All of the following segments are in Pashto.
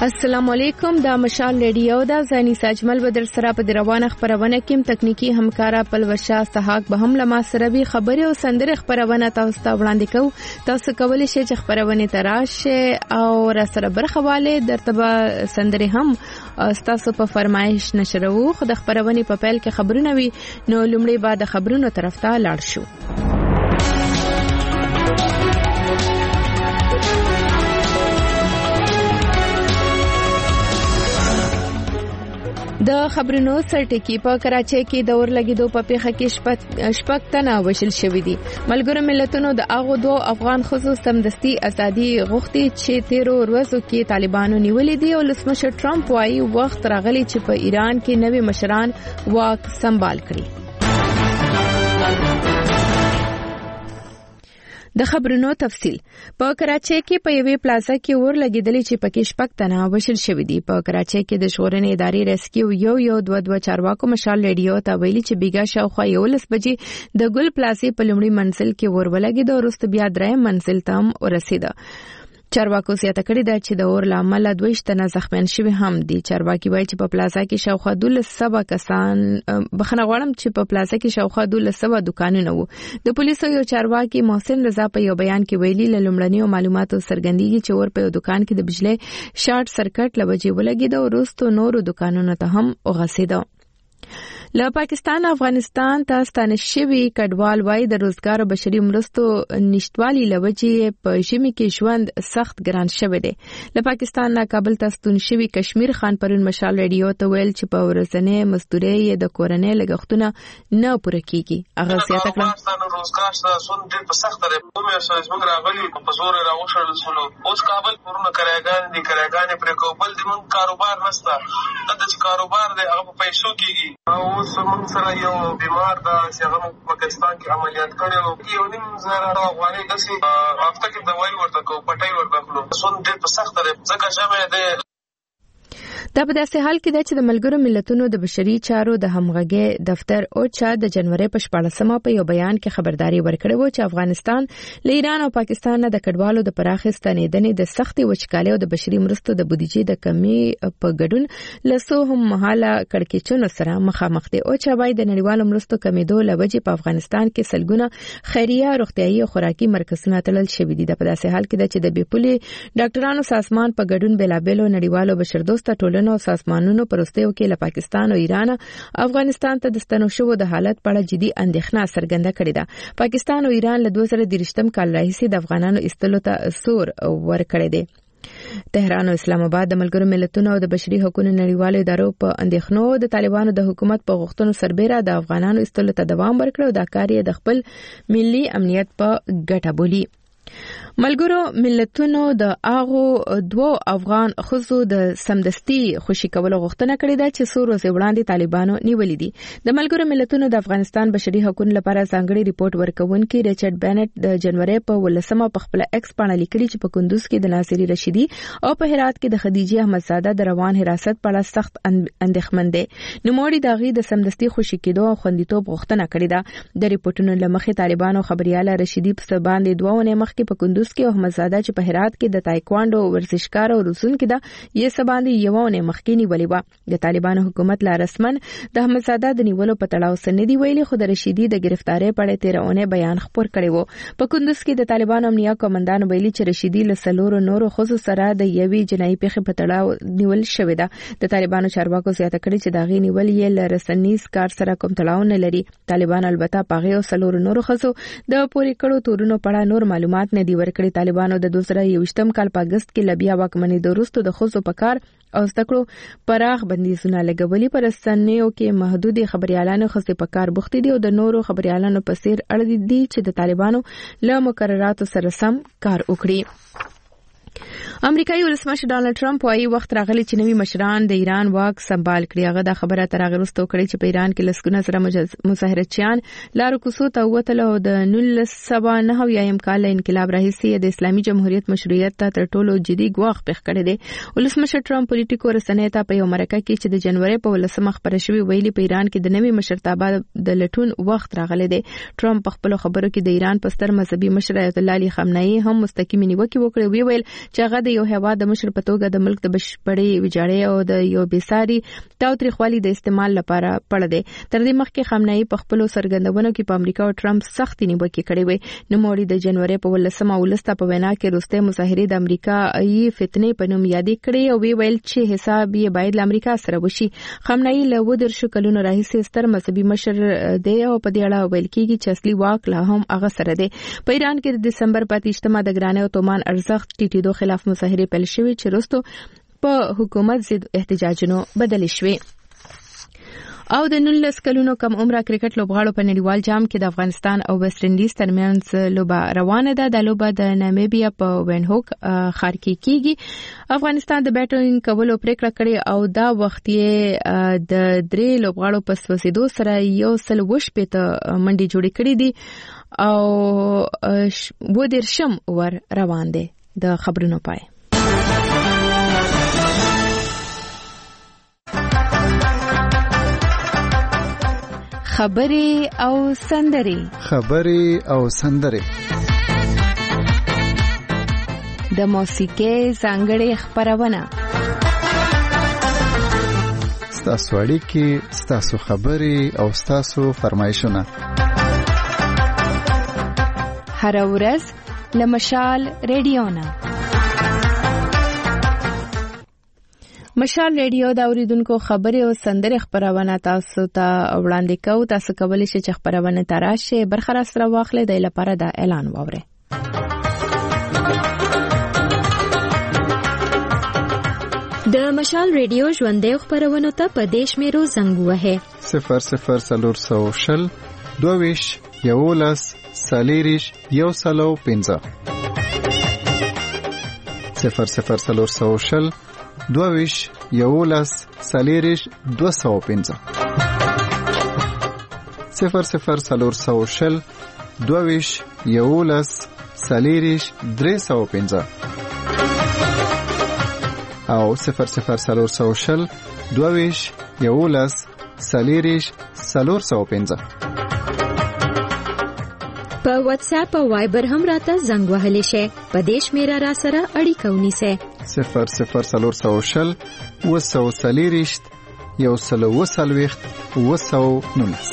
السلام علیکم دا مشال ریډیو دا زانی ساجمل بدر سره په روانه خبرونه کې تکنیکی همکارا پلوشا سحاق به هم لما سره به خبره او سندره خبرونه تاسو ته وړاندې کوو. تاسو کولی شئ چې خبرونه تراشه او را سره برخواله درتبه سندره هم تاسو په فرمایش نشرو. خو د خبرونه په پیل کې خبرونه وي نو لومړی بعد خبرونو طرف ته لاړ شو. د خبرونو سرټکی په کراچۍ کې د اورلګیدو په پیښه کې شپږ تنه وژل شوي دي. ملګرو ملتونو د هغو دوه افغان ښځو سمدستي ازادي غوښتي چې 13 ورځو کې طالبانو نیولې دي او ولسمشر ټرمپ وايي وخت راغلی چې په ایران کې نوي مشران واک سمبال کړي. د خبرونو تفصیل په کراچۍ کې په یوې پلازا کې اور لګیدلې چې پکې شپږ تنه وژل شوي دي. په کراچۍ کې د ژغورنې ادارې ریسکیو یو چارواکو مشال ریډیو ته ویلي چې بیګا شاوخوا 11 بجې د ګل پلازې په لومړي منزل کې اور ولګید او وروسته بیا درېم منزل ته هم ورسید. چارواکو زیاته کړې ده چې د اور لامل 22 تنه زخمیان شوي هم دي. چارواکي وایي چې په پلازا کې شاوخوا 1200 کسان بخنه غواړم چې په پلازا کې شاوخوا 1200 دکانونه وو. د پولیسو یو چارواکي محسن رضا په یو بیان کې ویلي لومړنیو معلوماتو څرګندېږي چې اور په یو دکان کې د بجلی شارټ سرکټ لوجې ولګید او وروسته نورو دکانونو ته هم وغځېد. له پاکستان افغانستان ته ستانه شوي کډوال وای د روزګار او بشري مرستو نشټوالي لوجې په ژمي کې ژوند سخت ګران شوی دی. له پاکستان نه کابل ته ستون شوي کشمیر خان پرون مشال ریډیو ته ویل چې په ورځنۍ مزدوري د کورنۍ لګښتونه نه پوره کیږي. هغه زیاته کړه روزګار ستاسو ډېر په سخت دی. کومه څه موږ راغلي په زور راوښل سولو اوس کابل پرونه کراګان پر کوبل د مون کاروبار نشته. دا چې کاروبار دی هغه په پیسو کیږي. اوس موږ سره یو بیمار دا چې هغه پاکستان کې عملیات کړو یو نیم زره افغانۍ داسې هفته کې دوايي ورته کو پټای ورته کړو. سون ډېر په سخت دی ځکه چې مې دا په داسې حال کې ده چې د ملګرو ملتونو د بشري چارو د همغږي دفتر اوچا د جنوري په 14مه په یو بیان کې خبرداري ورکړې و چې افغانستان له ایران او پاکستان نه د کډوالو د پراخې ستنېدنې د سختي وچکالۍ او د بشري مرستو د بودیجې د کمی په ګډون لسو هم مهاله کړکېچونو سره مخامخ دي. اوچا وايي د نړیوالو مرستو کمیدو لوجې په افغانستان کې سلګونه خیریه روغتيایي او خوراکي مرکزونه تړل شوي دي. په داسې حال کې ده چې د بیپولي ډاکټرانو سازمان په ګډون بلابلو نړیوالو بشردوسته ټولنو او سازمانونو پروستیو کې له پاکستان او ایران افغانستان ته د ستنو شو د حالت په اړه جدي اندېښنه څرګنده کړې ده. پاکستان او ایران له 2023 کال راهیسې د افغانانو استلو ته سور ورکړی دی. تهران او اسلام آباد د ملګرو ملتونو او د بشري حقوقو نړیوالو ادارو په اندېښنو د طالبانو د حکومت په غوښتنو سربېره د افغانانو استلو ته دوام ورکړ او دا کار یې د خپل ملي امنیت په ګټه بولي. ملګرو ملتونو د هغو دوه افغان ښځو د سمدستي خوشي کولو غوښتنه کړې ده چې څو ورځې وړاندې طالبانو نیولې دي. د ملګرو ملتونو د افغانستان بشري حقوقو لپاره ځانګړي ریپورت ورکوونکي ریچارډ بینټ د جنوري په 18مه په خپل ایکس باندې لیکلي چې په کندوز کې د ناصری رشیدي او په هرات کې د خدیجه احمدزاده د روان حراست په اړه سخت اندېښمن دي. نوموړي د غي د سمدستي خوشي کېدو او خوندیتوب غوښتنه کړې ده. د ریپورتونو لمخې طالبانو خبرياله رشیدي په باندې دوه مخکې په کندوز کې احمدزاده چې په هرات کې د تایکوانډو ورزشکار او روسونکو ده یې سباندې یوونه مخکې نیولې و. د طالبانو حکومت لا رسمن د احمدزاده د نیولو په تړاو سندې ویلي خو د رشیدي د گرفتاری په اړه 13 بیان خبر کړی و. په کندوز کې د طالبانو امنیه کمانډان ویلي چې رشیدي له سلورو نورو خصوص سره د یوې جنایي پیښې په تړاو نیول شوې ده. د طالبانو چارواکو زیاته کړی چې دا غي نیول یې له رسنیز کار سره کوم تړاو نه لري. طالبان البته پاغه او سلورو نورو خصو د پوری کړو تورونو په اړه نور معلومات نه دی ورکړي. طالبانو د 2021 کال په اگست کې لبیا واکمنۍ د وروسته د خصو په کار او زدکړو پراخ بندیزونه لګولي. پر رسنیو کې محدود خبريالانو خصي په کار بوختي دي او د نورو خبريالانو په څیر اړ دي چې د طالبانو له مقرراتو سره سم کار وکړي. امریکایي ولسمشر ډانلډ ټرمپ وايي وخت راغلی چې نوي مشران د ایران واک سمبال کړي. هغه دا خبره تر هغه وروسته وکړه چې په ایران کې لسګونه سره مظاهرچیان لارو کوڅو ته ووتل او د 1979 کال انقلاب راهیسې د اسلامي جمهوریت مشروعیت ته تر ټولو جدي ګواښ پېښ کړی دی. ولسمشر ټرمپ پولیټیکو رسنۍ ته په یو مرکه کې چې د جنوري په 18مه خبره شوې ویلي په ایران کې د نوي مشرتابه د لټون وخت راغلی دی. ټرمپ په خپل خبرو کې د ایران په ستر مذهبي مشر آیت الله علي خامنه‌ای هم مستقیمه نیوکه وکړه. ویل چې هغه د یو هیواد د مشر په توګه د ملک د بشپړې ویجاړۍ او د یو بېساري تاوتریخوالي د استعمال لپاره پړ دی. تر دې مخکې خامنه‌ای په خپل سرګندونو کې په امریکا او ټرمپ سختي نیوکې کړې وې. نوموړي د جنوري په 18 ولسته په وینا کې روسته مظاهره د امریکایي فتنې په نوم یادې کړې او ویل چې حساب یې باید له امریکا سره وشي. خامنه‌ای له 10 کلونو راهیسې ستر مذهبي مشر دی او په دې اړه ویل کېږي چې اصلي واک لا هم هغه سره دی. په ایران کې د دسمبر په 28 د ګرانۍ او تومان ارزښت ټیټېدو خلاف مظاهره پیل شوې چې وروسته په حکومت ضد احتجاجونو بدل شوې. او د 19 کلونو کم عمره کرکټ لوبغاړو په نړیوال جام کې د افغانستان او ویسټ انډیز ترمنځ لوبه روانه ده. د لوبه د نامیبیا په وینهوک ښار کې کیږي. افغانستان د بیټینګ کولو پریکړه کړې او دا وخت یې د 3 لوبغاړو په سوسیدو سره 120 منډي جوړې کړې دي او و درشم ور روان دي. د خبرونو پای خبري او سندري د موسیقي ځانګړې خبرونه ستاسو اړیکې ستاسو خبري او ستاسو فرمایشونه هر ورځ لمشال ریډیونا مشال ریډیو دا اوریدونکو خبري او سندري خبرونه تاسو ته وړاندې کوي. تاسو کولی شئ چې خبرونه تراشه برخه سره واخلئ د لپاره د اعلان ووري. د مشال ریډیو ژوندې خبرونه ته په دیش میرو زنګ وهه 0040 22 11 سالیریش یو سلو 15 0040 22 11 سالیریش 215 0040 22 11 سالیریش 315 او 0040 22 11 سالیریش 415 په واتس اپ او وایبر هم راته زنګ وهلی شي. په دیش میرا را سره اړیکه ونیسه 0040 وسو سالیریشت یو سلو وسلويخت وسو نونس.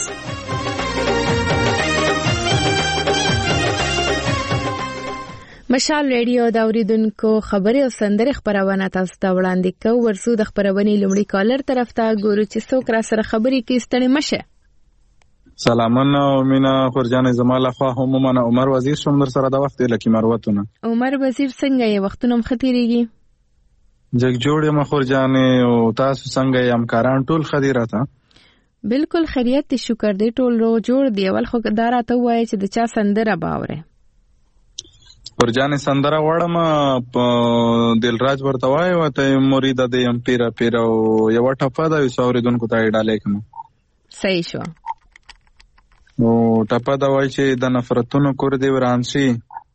مشال ریډیو دا اوریدونکو خبري او سندري خبرونه تاسو ته وړاندې کوي. ورسو د خبرونې لومړی کالر طرف ته ګورو چې څوک را سره خبري کوي. ستړي مشه. سلامونه مینا خورجان زماله خو هم من عمر وزیر شوم در سره د وخت لکه مروتونه. عمر وزیر څنګه یې وختونه مختيريږي؟ جګ جوړې مخورجان او تاسو څنګه یې همکاران ټول خديراته؟ بالکل خیریت شکر دې ټول رو جوړ دی. اول خو داراته وای چې د چا سندره باوره خورجان سندره وړم په دلراج ورته وای وته مرید د ام پیرا پیرا او یو ټپه دا وسوریدونکو ته ډالې کوم. صحیح شو. نو ټپه دا وای چې د نفرتونو کور دی وران شي.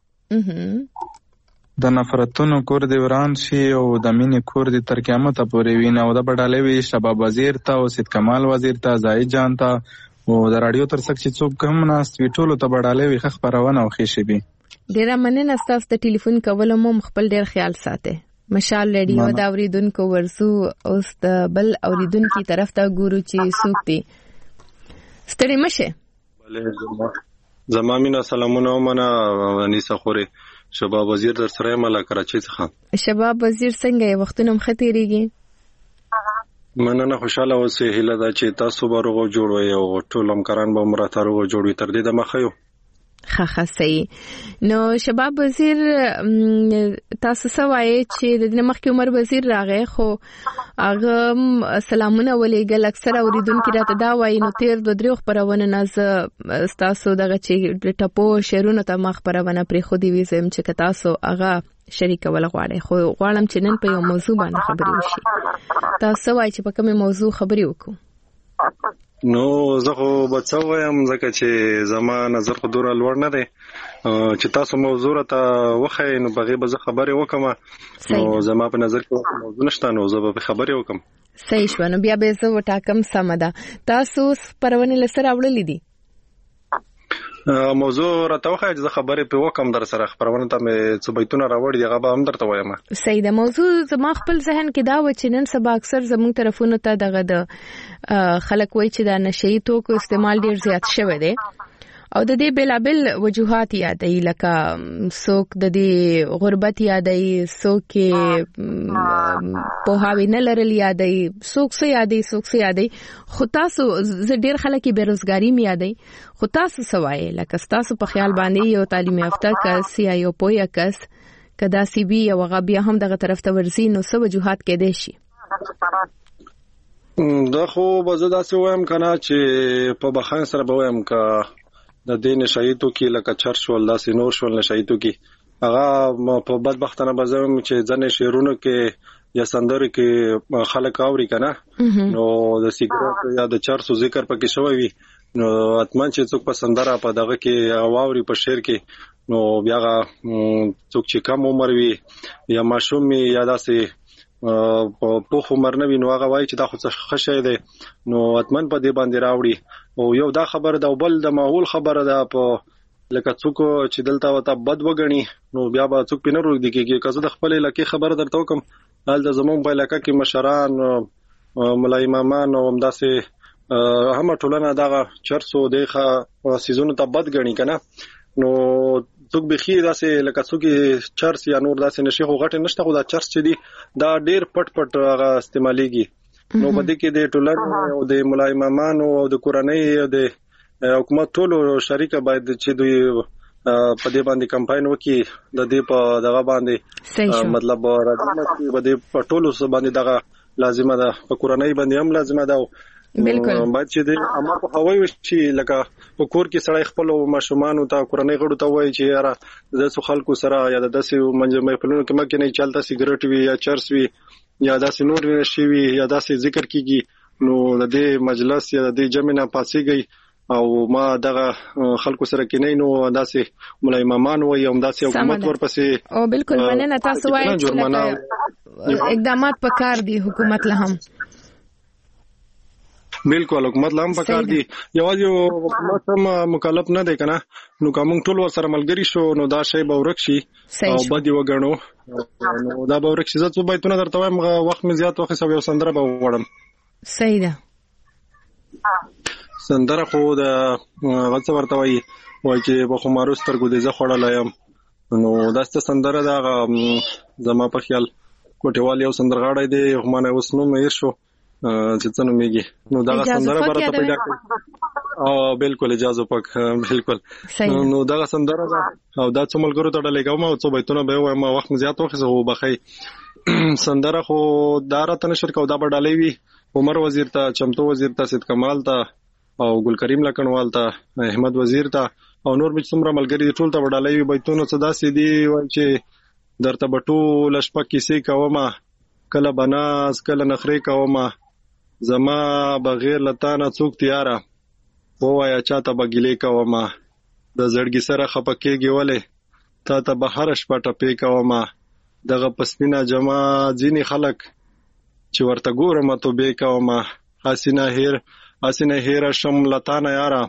د نفرتونو کور دی وران شي او د مینې کور دی تر قیامت پورې وینه. او د بډالې وی شباب وزیر ته او سید کمال وزیر ته زاهد جان ته او د رادیو تر څنګ چې څوک هم ناس وی ټولو ته بډالې وی خبرونه او خېشي بي. ډیره مننه تاسو ته ټلیفون کولو مو خپل ډیر خیال ساته. مشال ریډیو دا اوریدونکو ورسو اوس د بل اوریدونکو طرف ته ګورو چې څوک دی. ستړي مشه. بله زمامینه سلامونه ومنه انیسه خوري شباب وزیر در سره مله کراچۍ څخه. شباب وزیر څنګه یې وختونه مختيريږي؟ مننه خوشاله اوسې هیله دا چې تاسو به روغ جوړوي او ټول همکاران به مرته روغ جوړوي تر دې د مخه یو. خا صحیح. نو شباب وزیر تاسو سوای چې د مخکې عمر وزیر راغی خو هغه سلامونه ولېګل اکثر اوریدونکو راته دا وایي نو تیر د دریو خبرونه ناز تاسو دغه چې ټپو شعرونو ته مخ خبرونه پرې خو دی وزم چې تاسو هغه شریک ول غواړي خو غواړم چې نن په یو موضوع باندې خبرې وشي. تاسو وایي چې په کومه موضوع خبرې وکړو؟ نو زه خو بچاوم ځکه چې زما نظر خو دور لوړ نه دی چې تاسو موضوع ته وخی نو بغي به زه خبرې وکم. نو زما په نظر کې موضوع نشته نو زه به خبرې وکم. صحیح شو. نو بیا به زه وټاکم سم ده. تاسو پرونه لسره وړلې دي؟ موضوع راته وخایي چې خبرې په وکم در سره خبرونه ته مې څه بیتونه راوړي هغه به هم درته وایم. صحیح ده. موضوع زما خپل ذهن کې دا و چې نن سبا اکثر زموږ طرفونو ته دغه د خلک وایي چې دا نشئی توکو استعمال ډیر زیات شوی دی او د دې بلابل وجوهات یادای لکه څوک د دې غربت یادای څوک په هاوی نه لرل یادای څوک یادای خو تاسو زه ډیر خلک بیروزګاری می یادای خو تاسو سوای لکه تاسو په خیال باندې یو تعلیم یافته کس یا یو پوهه کس کدا سی بي او غا بیا هم دغه طرف ته ورزي نو څه وجوهات کې دي شي؟ دا خو به زه داسې وایم کنه چې په بخان سره به وایم که د دې نشایتو کې لکه چرش ول داسې نور شول نشایتو کې هغه په بدبختانه بزم چې ځنې شعرونو کې یا سندرو کې خلک اوري کنه نو د سیګریټ یا د چرسو ذکر پکې شوی وي نو اتمن چې څوک په سندره په دغه کې واوري په شعر کې نو بیا څوک چې کم عمر وي یا ماشوم یا داسې په عمر نه وي نو هغه وایي چې دا خو څه خشه دی نو اتمن په دې باندې راوړي او یو دا خبر دا بل د معقول خبره ده په لکه څوک چې دلته وته بد وګڼي نو بیا به څوک پینې روغ دي کې که زه د خپل علاقې خبره درته وکم حال د زمون په علاقې کې مشران ملای امامان او همداسې هم ټولنه دغه چرسو دغه سيزونو ته بد غني کنه نو څوک بخي داسې لکه څوک چرس یا نور داسې نشي خو غټ نشته خو دا چرس چې دی دا ډیر پټ هغه استعماليږي نو په دې کې د ټولنې او د ملای امامان او د کورنۍ او د حکومت ټولو شریکه باید چې دوی په دې باندې کمپاین وکړي د دې په دغه باندې مطلب راځي چې په دې په ټولو سره باندې دغه لازمه ده په کورنۍ باندې هم لازمه ده بالکل باید چې د امر په هوای وشي لکه په کور کې سړی خپل ماشومان ته کورنۍ غړو ته وایي چې یاره د خلکو سره یا د داسې منځمه پلانونو کې مکه نه چلته سیګریټ وي یا چرس وي یا داسې نور نشي وي یا داسې ذکر کیږي نو د دې مجلس یا د دې جمع نه پاسيږي او ما دغه خلکو سره کې نه نو داسې ملای امامان وایي هم داسې حکومت ورپسې او بالکل مننه تاسو وایي چې اقدامات پکار دي حکومت له هم بالکل حکومت لام پکار دي یوازې حکومت هم مکلف نه دی کنه نو کوم ټول ور سره ملګری شو نو دا شی به ورکشي او بدی وګڼو نو دا به ورکشي زه څه بیتونه درته وایم وخت مې زیات وخت سو یو سندره به وړم صحیح ده سندره خو د غڅ ورته وای چې په خمارو سترګو دې زه خړلایم نو دا ست سندره دا زما په خیال کوټیوال یو سندرغاړی دی همانه اوس نو مې شو چې څنګه میږي نو دا سندره برته پیدا کړ او بالکل اجازه پک بالکل نو دا سندره او دا څه ملګرو ته ډلېګم او څه بیتونه به وایم وخت زیات وخت زه وبخې سندره خو دا راته نشر کو دا بډالې وی عمر وزیر ته چمتو وزیر ته سید کمال ته او ګل کریم لکنوال ته احمد وزیر ته او نور به څومره ملګری ټول ته بډالې وی بیتونه صدا سیدی وای چې درته بټو لشپه کیسې کومه کله بناز کله نخري کومه زما بغیر لتانه څوک تیاره وایا چاته بګلې کومه د زړګي سره خپکیږي ولې تا ته بهر شپه ټپې کومه دغه پسپینا جما ځینی خلک چې ورته ګورم ته به کومه حسینه هیر شم لتانه یاره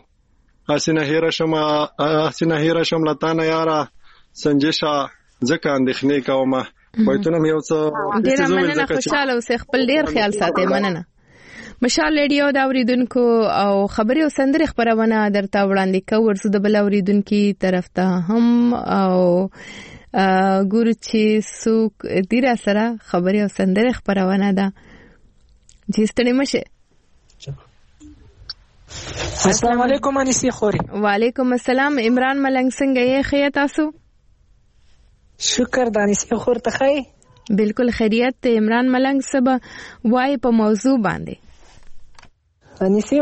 حسینه هیر شم لتانه یاره سنجشا ځکه اندېښنې کومه وایتونه مې اوس ډیر مننه خوشاله اوسې خپل ډیر خیال ساتئ مننه مشال ریډیو دا اوریدونکو او خبري او سندري خبرونه درته وړاندې کوم ورسو د بل اوریدونکو طرف ته هم او ګورو چې څوک دې را سره خبري او سندري خبرونه ده جستړې مشه السلام علیکم انیسی خوري وعلیکم السلام عمران ملنګ څنګه یې خیر تاسو شکر دانیسی خور ته خی بالکل خیریت عمران ملنګ سبا وای په موضوع باندې انیسی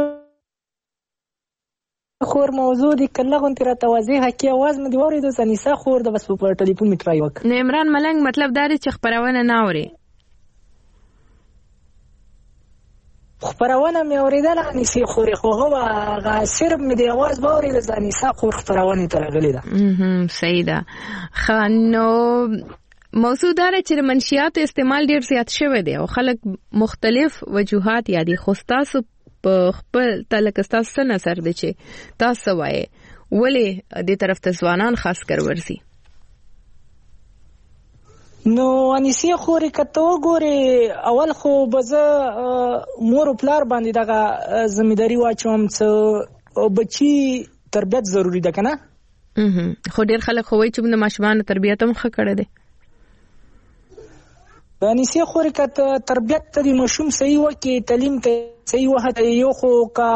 خور موضوع دی کله غونتی را توضیح کی आवाज مې دی اوریدو انیسا خور د بس په ټلیفون می ټرای وک نه عمران ملنګ مطلب دا دی چې خبرونه نه اوري خبرونه مې اوریدل انیسی خور خو هغه صرف مې دی आवाज باورې د انیسا خور خبرونه ترغلی ده صحیح ده خانو موضوع دا چې منشیات استعمال ډیر زیات شوی دی او خلک مختلف وجوهات یادي خوستاسو په خپل تلکستاسو نظر دي چې تاسو وایي ولې دې طرف ته ځوانان خاص کر ورسي؟ نو انیسی خوري کته وګوري اول خو بزه مور او پلار باندې دغه ځمېداري واچوم چې بچي تربیت ضروری ده کنه. خو ډیر خلک خو وایي چې د ماشومان تربیت هم ښه کړی دی. د انیسی خوري کته تربیت ته د ماشوم صحیح وکي، تعلیم ته صحیح وخت یو خو کا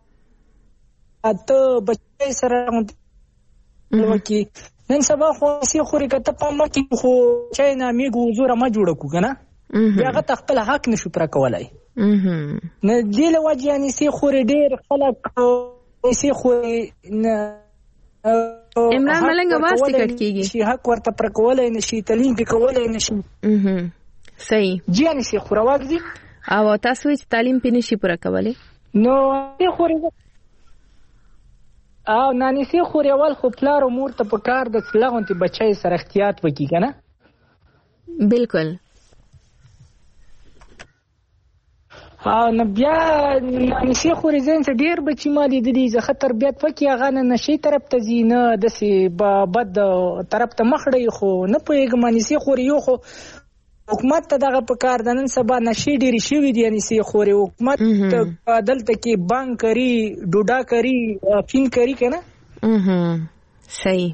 ته بچي سره وکي. نن سبا خو انیسی خوري کته په مکه خو چای نه میګو زوره ما جوړ کو کنه، بیا غته خپل حق نشو پر کولای. نه دی له وجه انیسی خوري ډیر خلک انیسی خوري عمران ملنګ आवाज ټیکټ کیږي شي حق ورته پر کولای نشي، تعلیم کې کولای نشي. صحیح جی انیسی خوري واګدي او تاسو چې تعلیم پې نشي پوره کولای نو انیسی خوري او نانیسی خوري اول خو پلار او مور ته په کار د لغونتي بچای سره احتیاط وکي کنه. بالکل. او نه بیا نانیسی خوري زین ته ډیر بچی مالي د دې زخه تربیت وکي، هغه نه نشي طرف ته زینه د سی بد طرف ته مخړی خو نه پويګ نانیسی خوري یو خو حکومت ته دغه په کار د نن سبا نشي ډیری شوی دی انیسی خوري حکومت دلته کې بانک کری ډوډا کری فین کری کنه. صحیح.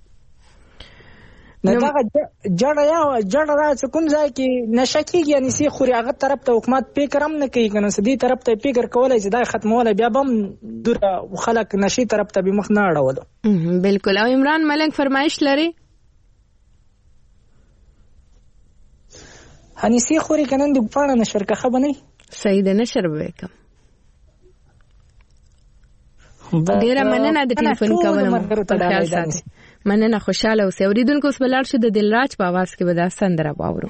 نه دا جړه را کوم ځای کې نشکیږي انیسی خوري هغه طرف ته حکومت فکر هم نه کوي کنه، سدي طرف ته فکر کولای چې دا ختمول بیا بم دغه خلک نشي طرف ته به مخ نه اړول. بالکل. او عمران ملنګ فرمایش لري انیسی خوري کنن د پاڼه نشر که خبر نه صحیح ده نشر وکم. ډیره مننه د ټلیفون کولم په خیال ساتي. مننه، خوشاله اوسئ. اوریدونکو اوس بلار شو د دلراج په आवाज کې به دا سندره واورو.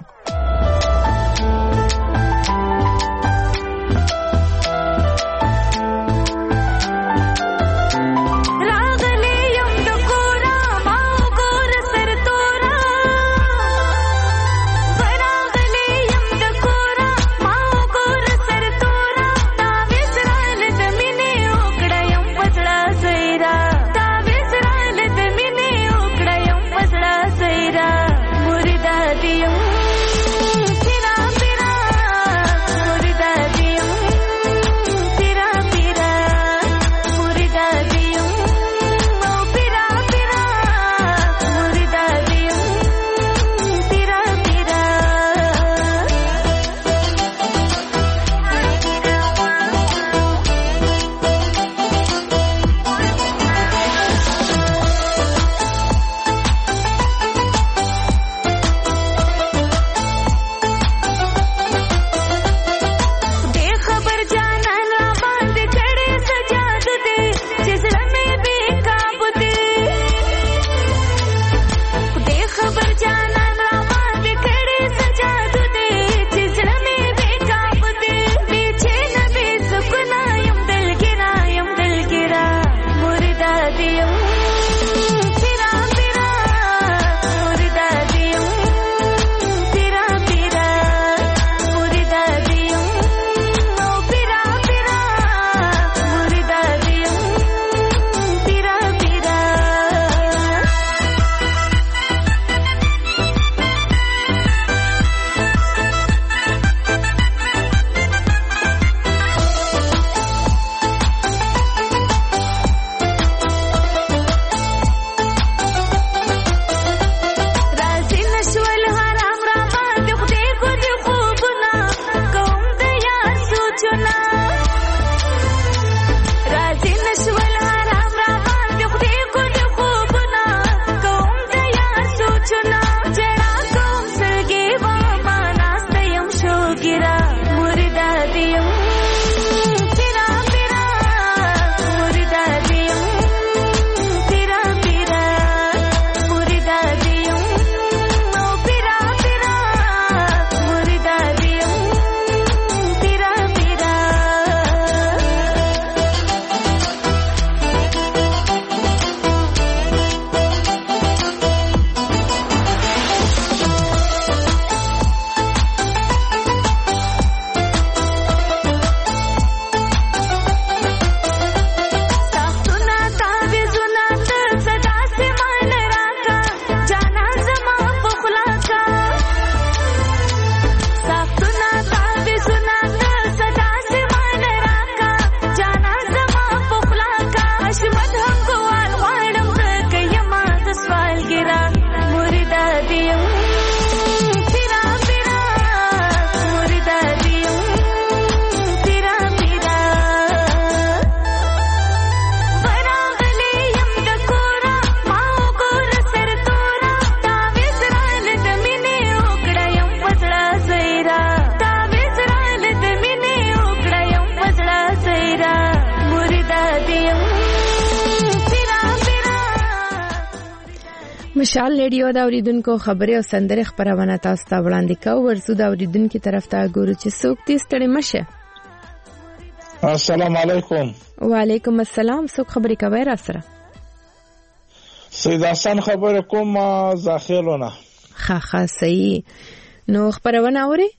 مشال ریډیو دا اوریدونکو خبري او سندره خبرونه تاسو ته وړاندې کوو. ورسو دا اوریدونکو طرف ته ګورو چې څوک دې ستړي مشه. السلام علیکم. وعلیکم السلام. څوک خبري کوي را سره؟ سید حسن خبر کوم زاخیلونه. ښه صحیح. نو خبرونه اوري؟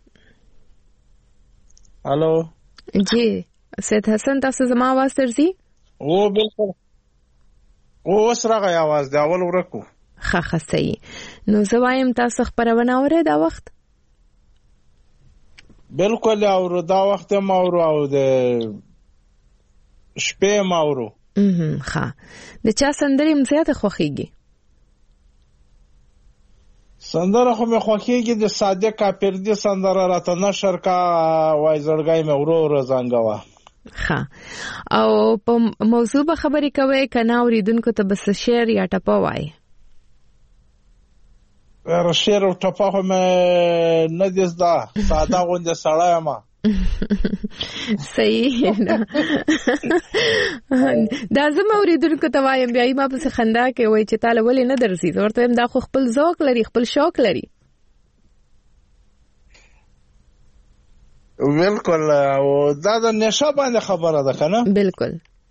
الو جی سید حسن تاسو زما आवाज درځي؟ او بالکل او سره आवाज دی اول ورکو. ښه صحیح. نو زه وایم تاسو خبرونه اورئ دا وخت؟ بالکل اورو دا وخت ما اورو او د شپې ما اورو. ښه. د چا سندرې مزیاته خوښیږي؟ سندره خو مې خوښیږي د صادق کاپردي سندره راته نشر کا وای زړګی مې ورو زنګوا. ښه. او په موضوع به خبرې کوي کنه اوریدونکو ته بس شعر یا ټپه وای؟ شعر او ټپه خو مې نه دي زده، ساده غوندې سړی یم. صحیح. دا زما اوریدونکو ته وایم بیا ما په خندا کې وای چې تعالی ولې نه درځي. ورته دا خو خپل ذوق لري، خپل شوق لري. بالکل. او دا د نشه باندې خبره ده کنه؟ بالکل.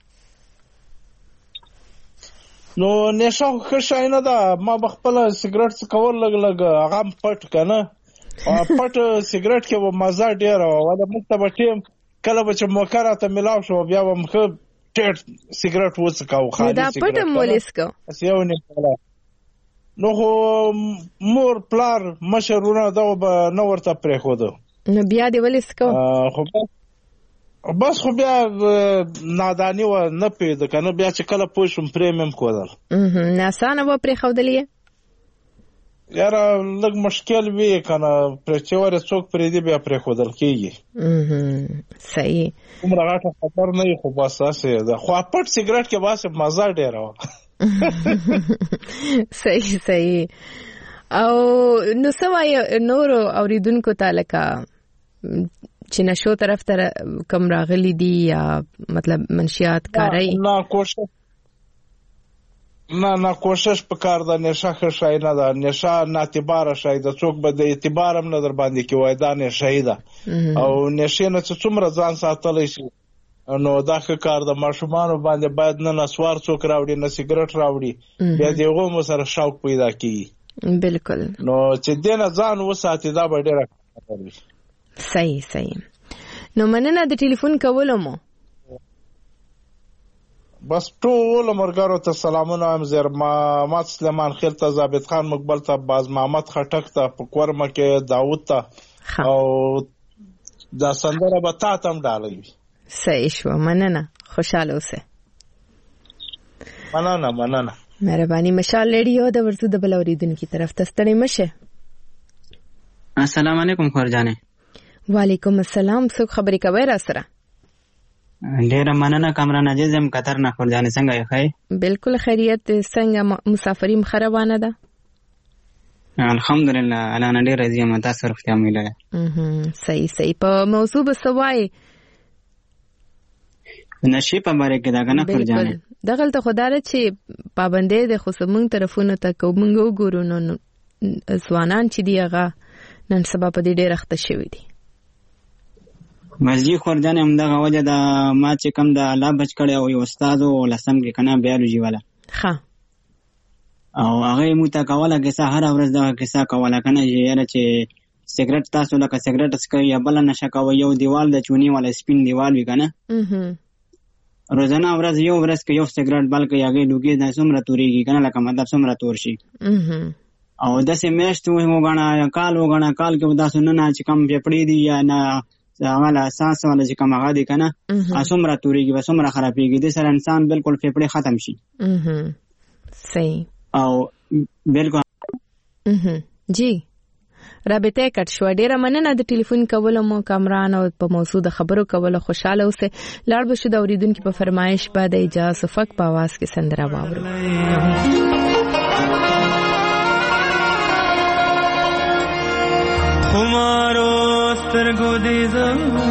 نو نشه خو شای نه ده. ما بخپل سیګریټ څکول لګ هغه پټ کنه. پټ سیګریټ کې و مزه ډیر و. ولا مکتب ټیم کله به چې موکره ته ملاو شو بیا و مخ ټیټ سیګریټ وڅکاو خالي دا پټ مولسکو. اسیونه نو مور پلار مشرونه دا به نو ورته پرې خو ده. نو بیا دی ولسکو. خو بس خو بیا نادانی و نه پیدا کنه. بیا چې کله پوښم پریمیم کودل. ناسانه و پرې خودلې. یاره لږ مشکل وی کنه پر چوره څوک پرې دی بیا پرې خودل کیږي. صحیح. عمر غاټه خبر نه خو بس اسه ده. خو پټ سیګریټ کې واسه مزه ډیر و. صحیح. او نو سوای نور اوریدونکو تعالی کا چې نشو طرف ته کم راغلی دی یا مطلب منشیات کاری؟ نه کوشش پکار ده. نشه خشای نه ده. نشه ناتبار شای ده. څوک به د اعتبار هم نه در باندې کې وای دا نشه ده. او نشه نه څومره ځان ساتلی شي نو دا ښه کار ده. ماشومانو باندې باید نه نسوار څوک راوړي نه سیګریټ راوړي. بیا دغه مو سره شوق پیدا کیږي. بالکل. نو چې دینه ځان وساتي دا به ډیره کوي. صحیح. نو مننه د ټلیفون کولو مو. بس ټول مرګرو ته سلامونه. هم زیر محمد سلیمان خیل ته، ثابت خان مقبل ته، باز محمد خټک ته، پکورمه کې داوود ته او دا سندره به تا تم ډالوي. صحیح شو. مننه. خوشاله اوسه. مننه. مهرباني. مشال ریډیو د ورزو د بل اوریدونکو طرف ته ستړي مشه. السلام علیکم خورجانه. وعلیکم السلام. څوک خبرې کوي را سره؟ ډیره مننه کامران عزیز هم قطر نه. خورجانه څنګه یې؟ ښه. بالکل خیریت. څنګه مسافرین خرابانه ده؟ الحمدلله انا ډیر راضی یم. تاسو روغتیا مې لري؟ صحیح. په موضوع به سوای نشي په باره کې دا کنه خورجانه. دغلته خدای چې پابندې د خصومنګ طرفونو ته کومنګ وګورو نو ځوانان چې دی هغه نن سبا په دې ډېر اخته شوی دي. مرجی خورجانه هم دغه وجه دا ما چې کوم د الله بچ کړي او یو استاد او لسم کې کنه بیولوژي والا. ها. او هغه مو ته کوله کې هر ورځ دا کیسه کوله کنه یاره چې سیګریټ تاسو لکه سیګریټ اسکوي یا بل نشه کوي یو دیوال د چونی والا سپین دیوال وی کنه. روزانه ورځ یو ورځ کې یو سیګریټ بلکې هغه لوګي د څومره توريږي کنه لکه مطلب څومره تور شي. او د سیمشت وګڼه کال کې ودا سننه چې کم پیپړې دي یا نه عمل اساس ولا چې کوم هغه دي کنه څومره توريږي څومره خرابېږي د سر انسان بالکل پیپړې ختم شي. صحیح. او بالکل جی رابطه کټ شو. ډیره مننه د ټلیفون کولو مو کامران او په موضوع د خبرو کولو خوشاله اوسه. لاړ بشو د اوریدونکو په فرمایش بعد اجازه فک په आवाज کې سندره واورو. خمارو سترګو دې زما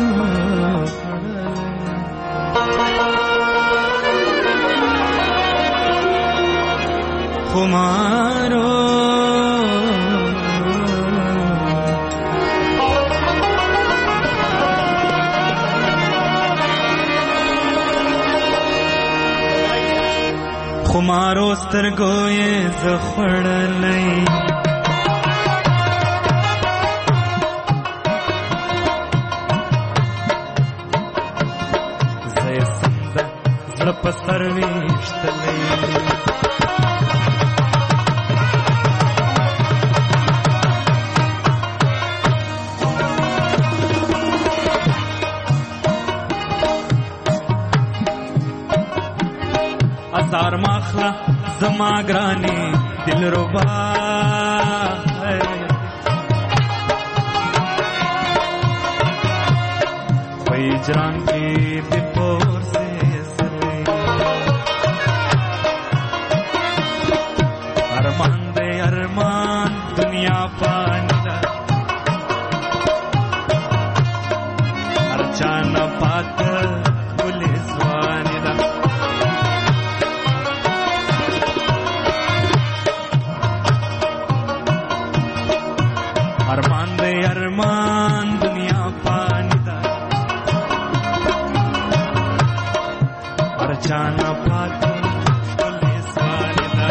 خمار خمارو سترګو یې زه خوړلی زه یې سمده زړه په سر ویشتلی ازار ماخلا زما گرانی دل ربا وی جران کی بپور سے سلے ارمان دے ارمان دنیا پانی دا ارچانا پات پولیس وانی دا ارمان دے ارمان دنیا پانی دا ارچانا پات پولیس وانی دا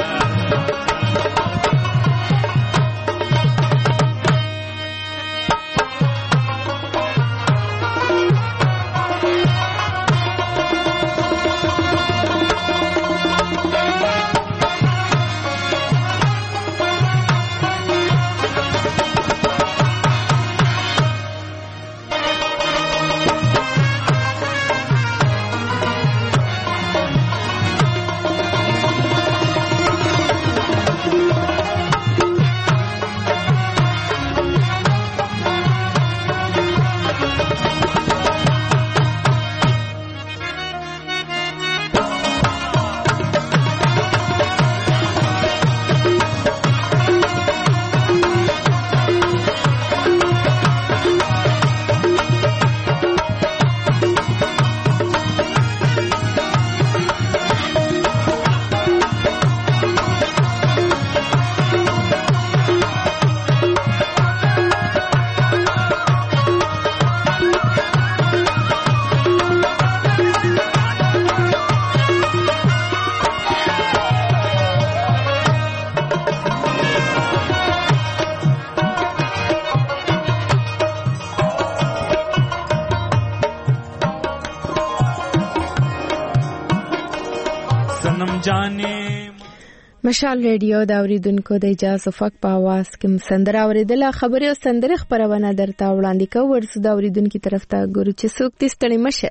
مشال ریډیو دا اوریدونکو د اجازه فک په आवाज کې سندره اوریدله خبري او سندره خبرونه درته وړاندې کوم ورسو دا اوریدونکو طرف ته ګورو چې څوک دې ستړي مشه.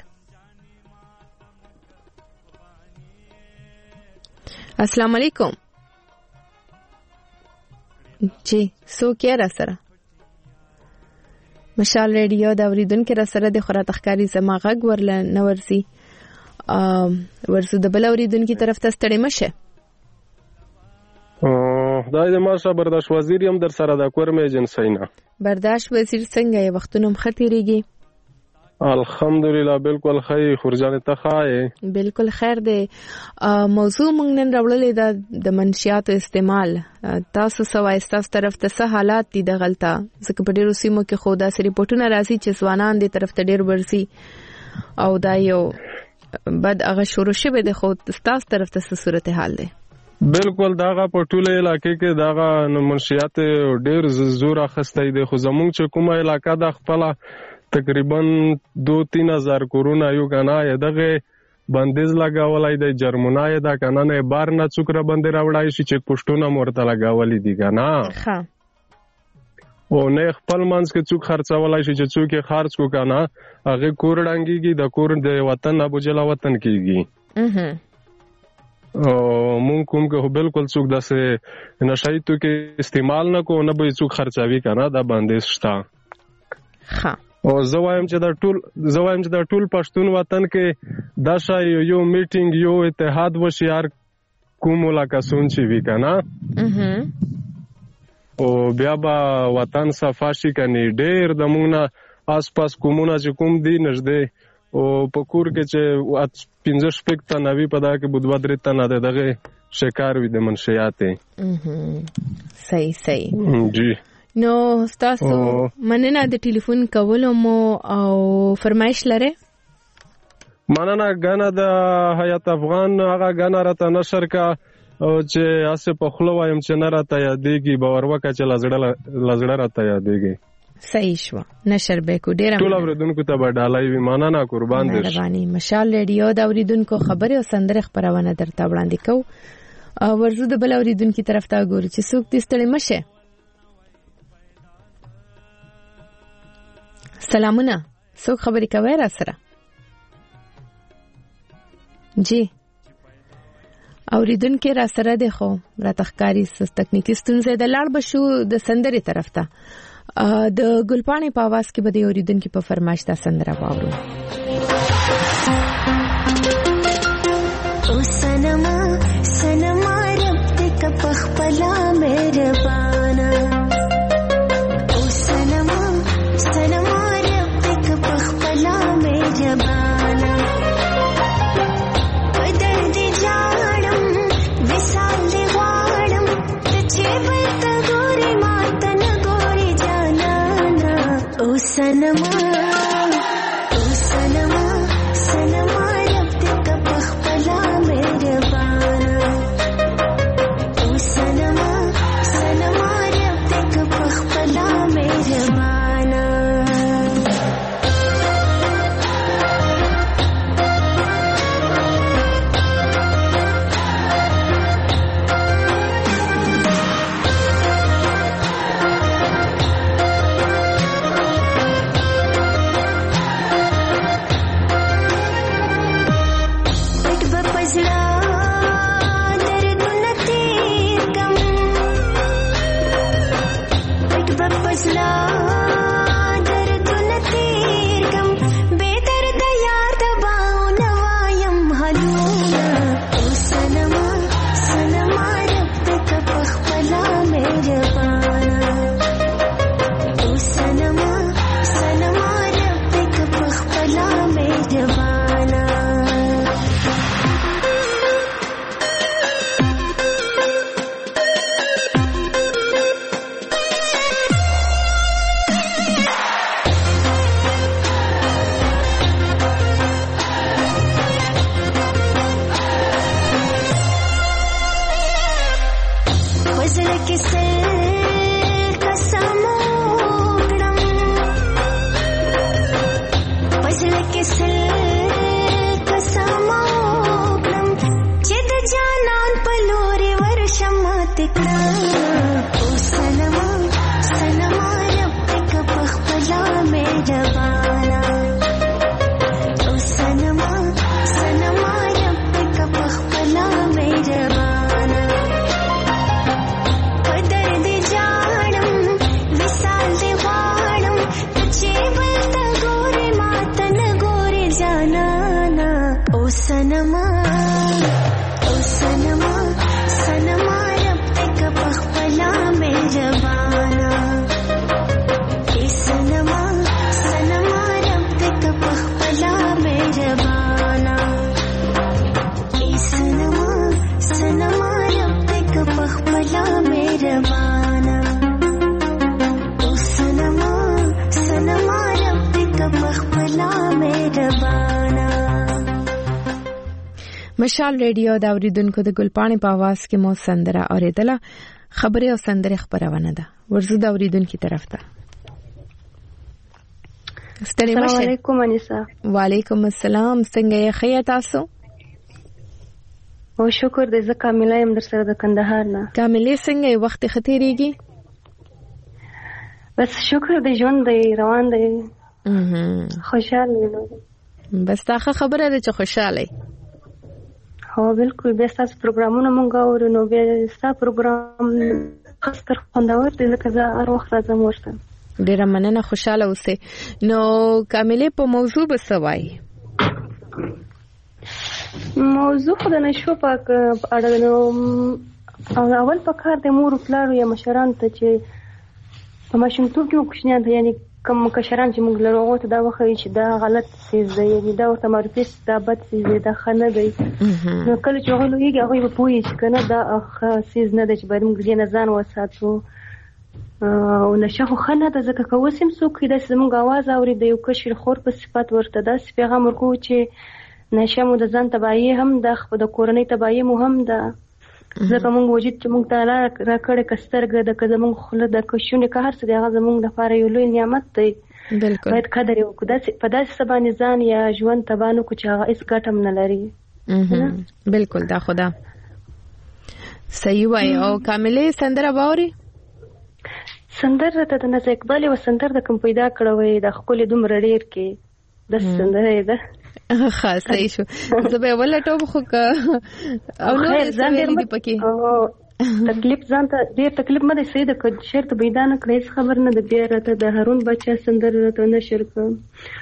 السلام علیکم جی څوک یې را سره مشال ریډیو دا اوریدونکو را سره د خورا تخکاری زما غږ ورل نه ورسي ورسو د بل اوریدونکو طرف ته ستړي مشه. دا د ماشه برداشت وزیر هم در سره د کورم ایجنسینا برداشت وزیر څنګه یې وختونم خطرېږي؟ الحمدلله بالکل خیر خورجان ته خای بالکل خیر دی. موضوع مونږ نن راوړلې د منشیاتو استعمال تاسو سوای تاسو طرف ته څه حالات دي د غلطه ځکه په ډیرو سیمو کې خو داسې ریپورتونه راځي چې ځوانان دې طرف ته ډیر ورسي او دا یو بد هغه شروع شوه د خو تاسو طرف ته څه صورتحال دی؟ بالکل داغه په ټوله علاقې کې داغه منشیات ډیر زور اخستې دي خو زمونږ چې کومه علاقہ د خپل تقریبا 2-3 هزار کورونه یو کنه دغه بندیز لگاولای د جرمنای دا کنه نه بار نه څوکره بندي راوړای شي چې پښتون مرته لگاولې دي کنه ها او نه خپل منځ کې څوک خرڅولای شي چې څوک خرڅ کو کنه هغه کور ډنګيږي د کور د وطن ابو جلا وطن کیږي مونږ کوم کې بالکل څوک داسې نشایتو کې استعمال نه کو نه به څوک خرڅاوي کنه دا باندې شتا ها او زوایم چې د ټول پښتون وطن کې دا شای یو میټینګ یو اتحاد وشيار کوم ملاقاتون چې وی کنه او بیا با وطن صفاشي کني ډېر د مونږ نه آس پاس کومونه چې کوم دی نږدې او پکور کې چې 15 شپږ ته نوي پدا کې بودوا درې ته نه دغه شکار وي د منشیات صحیح جی نو تاسو مننه د ټلیفون کولو مو او فرمایش لره مننه ګنه د حیات افغان هغه ګنه راته نشر کا او چې اسه په خلو وایم چې نه راته یادېږي باور وکړه چې لزړه راته یادېږي. صحیح شو نشر به کو ډیر ټول اوریدونکو ته به ډالۍ وي. مننه قربان دې. مهرباني. مشال ریډیو د اوریدونکو خبرې او سندره خبرونه درته وړاندې کو. ورزو د بل اوریدونکو طرف ته ګورو چې څوک دې ستړي مشه. سلامونه څوک خبرې کوي را سره؟ جی اوریدونکو را سره ده خو را تخکاری تکنیکی ستونزه د لاړ بشو د سندرې طرف ته. د ګلپاڼې په आवाज کې به د اوریدونکو په فرمایش تا سندره واورو. او سنما سنما رب دې کپخ پلا مهربانا. او سنما سنما رب دې کپخ پلا مهربانا. بدل دې جاړم وسال دې واړم چې بت ګوري ماتن ګوري جانا. او سنما او سنما سنما رب دې کپخ پلا مهربانا. او سنما سنما رب دې کپخ پلا مهربانا. مشال ریډیو د اوریدونکو د ګلپاڼې په आवाज کې مو سندره اوریدله. خبرې او سندره خبرونه ده. ورزو د اوریدونکو طرف ته. السلام علیکم انیسا. وعلیکم السلام. څنګه یې خیر تاسو؟ او شکر دې زه کامله يم در سره د کندهار نه. کامله څنګه وخت ختیریږي؟ بس شکر دې ژوند دې روان دې. خوشاله یم. بس تاخه خبره ده چې خوشاله. هو بالکل به تاسو پروګرامونه مونږ اورو نو به تاسو پروګرام خاص خوندور دي ځکه زه هر وخت راځم ورته. ډیره مننه خوشاله اوسئ. نو کامله په موضوع بسوای. موضوع خو د نشو پاک اړه نو اول په کار د مور پلارو یا مشران ته چې په ماشومتوب کې کوښښ نه یعنی کوم کشران چې موږ لرغو ته دا وخی چې دا غلط څه دی یعنی دا ورته معرفي ثابت څه دی دا خنه دی نو کله چې هغه لویږي هغه به پوهی چې کنه دا څه نه دی چې باید موږ یې نه ځان وساتو او نشه خو خنه ده ځکه که اوس هم څوک دا زموږ اواز اوري د یو کشر خور په صفت ورته داسې پیغام ورکوو چې نشه مو د ځان تباہي هم ده، خو د کورنۍ تباہي مو هم ده. ځکه موږ وجود چې موږ ته راکړی که سترګه ده، که زموږ خوله ده، که شونې، که هر څه دی، هغه زموږ لپاره یو لوی نعمت دی. باید قدر یې وکړو. په داسې څه باندې ځان یا ژوند تباه نه کړو چې هغه هېڅ ګټه هم نه لري. بالکل دا خو ده. صحیح وایي. او کاملې سندره باوري؟ سندره ته د نازا اقبال یوه سندره ده کوم پیدا کړه وی د ښکلې دومره ډېر کې داسې سندره یې ده. ښه صحیح شو. زه به یې ولټوم خو که او نور یې څه ویلي دي پکې. تکلیف ځان ته ډېر تکلیف مه دی صحیح ده. که چېرته پیدا نه کړه هېڅ خبر نه ده. بیا راته د هارون باچا سندره راته نشر کړه.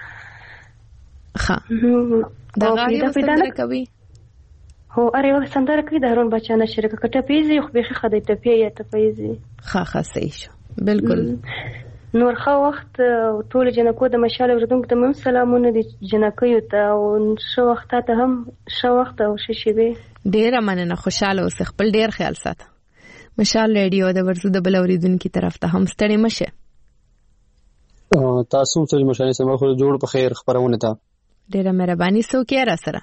ښه دغه هر یوه سندره کوي؟ هو هر یوه سندره کوي د هارون باچا نشر کړه. که ټپیز وي خو بیخي ښه دی، ټپی یا ټپیز وي. ښه صحیح شو. بالکل. نور ښه وخت ټول جنکو د مشال اوریدونکو ته هم سلامونه دي، جنکیو ته، او ښه وخت ته هم ښه وخت او ښه شېبې. ډېره مننه. خوشحاله اوسئ. خپل ډېر خیال ساته. مشال ریډیو د ورځو د بل اوریدونکي طرف ته هم ستړي مه شئ. تاسو هم سره مشال سم خو جوړ په خیر خبرونه ته. ډېره مهرباني. څوک یې را سره؟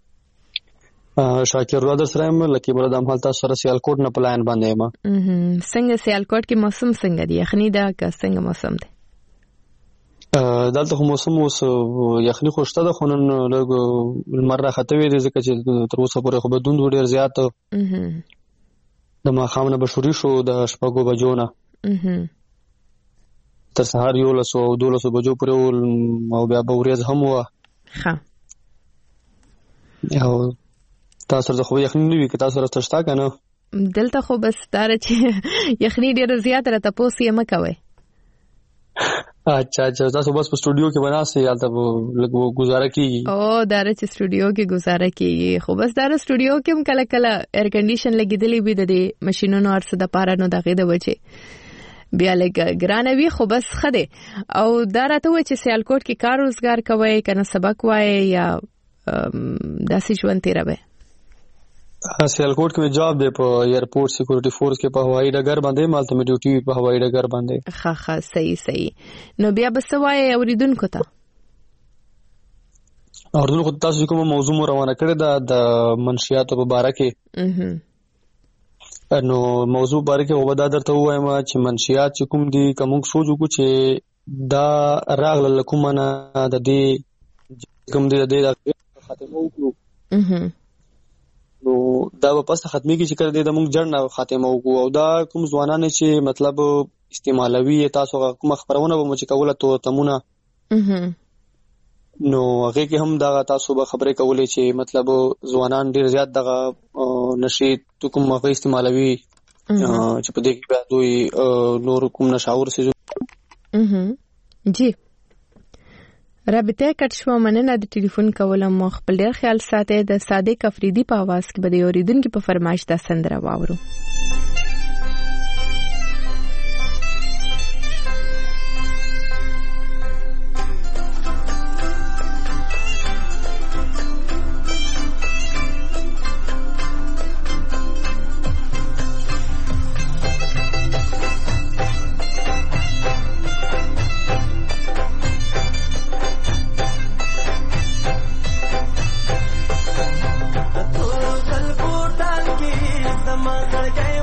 شاکر را در سره یم. لکه بل دم حال تاسو سره سیالکوټ نه پلاین باندې یم. څنګه سیالکوټ کې موسم څنګه دی؟ یخني ده که څنګه موسم دی؟ دلته خو موسم اوس یخني خو شته ده، خو نن لږ لمر راخته وی دی ځکه چې تر اوسه پورې خو بدون ډېر زیات د ماښام نه بشوري شو د 6 بجو نه تر سهار 11 او 12 بجو پورې او بیا به ورځ هم وه. ښه او تاسو سره خو یخني نه وي که تاسو سره شته که نه؟ دلته خو بس دا چې یخني ډېره زیاته ده، تپوس یې مه کوئ. اچھا تاسو بس په سټوډیو کې بناستئ هلته لږ ګزاره کېږي؟ دا چې سټوډیو کې ګزاره کېږي، خو بس دا سټوډیو کې هم کله کله ایر کنډیشن لګېدلی وي د دې مشینونو هر څه دپاره، نو د هغې د وجې بیا لږ ګرانه وي، خو بس ښه دی. او دا راته ووایي چې سیالکوټ کې کار روزګار کوئ که نه سبق وایئ یا داسې ژوند تېروئ؟ سیالکوټ کې مې جاب دی په ایرپورټ سیکورټي فورس کې، په هوایي ډګر باندې مالته مې ډیوټي وي په هوایي ډګر باندې. ښه صحیح. نو بیا به څه وایې اوریدونکو ته؟ اوریدونکو ته تاسو کومه موضوع مو روانه کړې ده د منشیاتو په باره کې، نو موضوع باره کې به دا درته ووایم چې منشیات چې کوم دي که موږ سوچ وکړو چې دا راغله له کومه نه د دې کوم دی د دې خاتمه وکړو، نو دا به پس ختمېږي چې کله د موږ جړ نه خاتمه وکړو. او دا کوم ځوانان چې مطلب استعمالوي تاسو کومه خبرونه به مو چې کوله تمونه، نو هغې کې هم دغه تاسو به خبرې کولې چې مطلب ځوانان ډېر زیات دغه نشي کوم هغه استعمالوي چې په دې کې بیا دوی نور کوم نشاور څیزونه. جی رابطه کټ شو. مننه د ټلیفون کولم. خپل ډېر خیال ساتئ. د صادق افریدي په आवाज کې به د اوریدونکو په فرمایش دا سندره واورو. Gay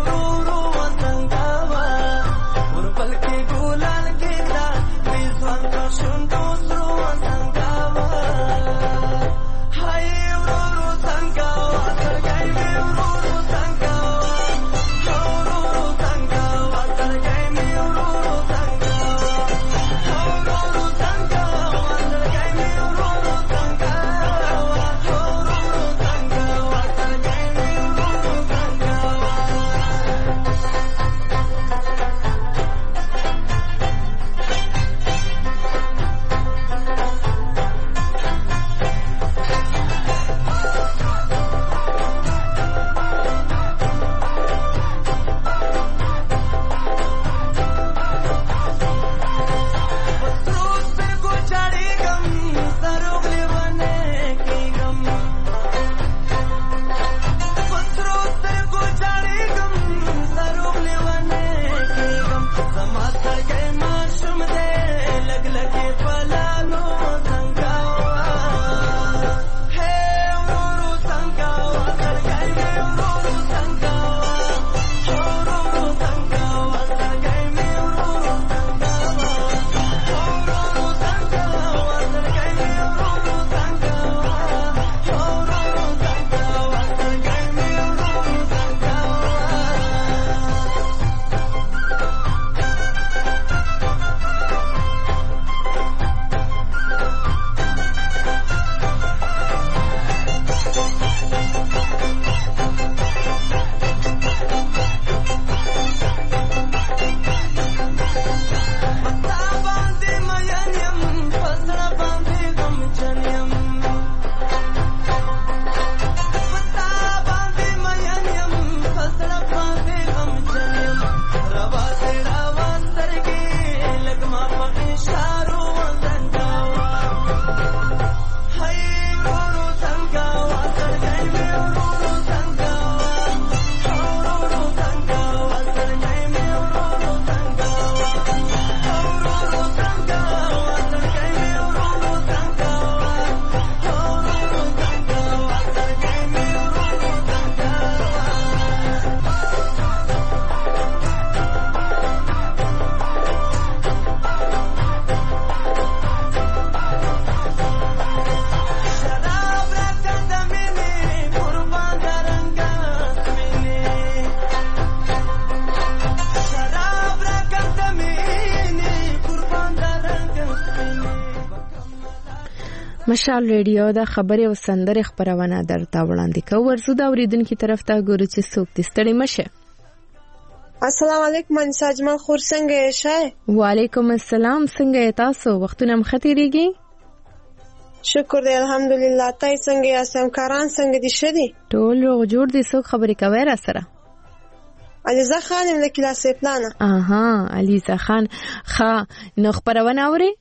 مشال ریډیو د خبري او سندرې خبرونه درته وړاندې کوي. ورزو دا اوریدونکو طرف ته ګورو چې څوک دې ستړي مشه. السلام علیکم انسا اجمل خور څنګه یې شه؟ وعلیکم السلام څنګه یې تاسو؟ وختونه مختیریږي؟ شکر دی الحمدلله. تای څنګه یې؟ سمکاران څنګه دي شدي؟ ټول روغ جوړ دي. څوک خبرې کوي را سره؟ علیزه خان له کلاسې پلانه. اها علیزه خان ښه نو خبرونه اوري؟